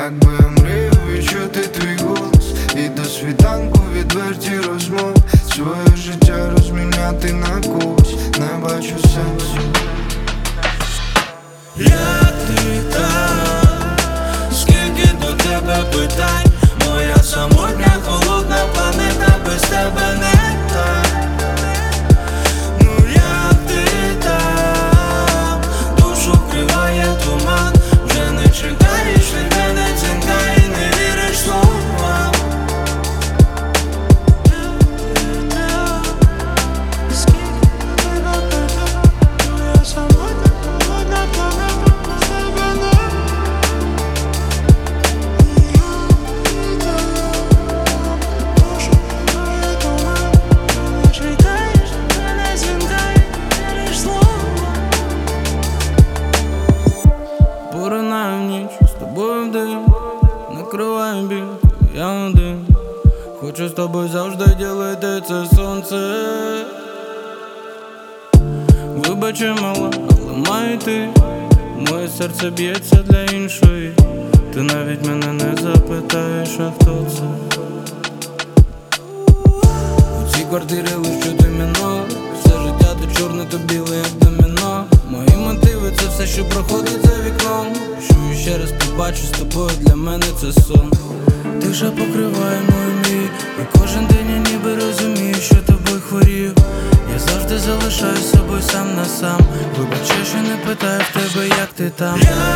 Якби я мріяв відчути твій голос, і до світанку відверті розмови, своє життя розміняти на когось, не бачу сенсу. Як ти там? Скільки до тебе питань? Моя самотня холодна планета без тебе не так. Ну як ти там? Душу вкриває туман. Вже не чекаєш від мене дзвінка і не віриш словам. Скільки до тебе питань? Моя самотня холодна планета без тебе не так. Поринаю в ніч, з тобою в дим, накриваю біль, я один. Хочу з тобою завжди ділити це сонце. Вибачи, мала, але маю йти. Моє серце б'ється для іншої. Ти навіть мене не запитаєш, а хто це? У цій квартирі лиш доміно. Все життя то чорне, то біле, як доміно. Мої мотиви це все, що проходить за вікном. Що ще раз побачу з тобою, для мене це сон. Тиша покриває мою мрію, і кожен день я ніби розумію, що тобою хворію. Я завжди залишаю з собою сам на сам. Вибачай, що не питаю в тебе, як ти там.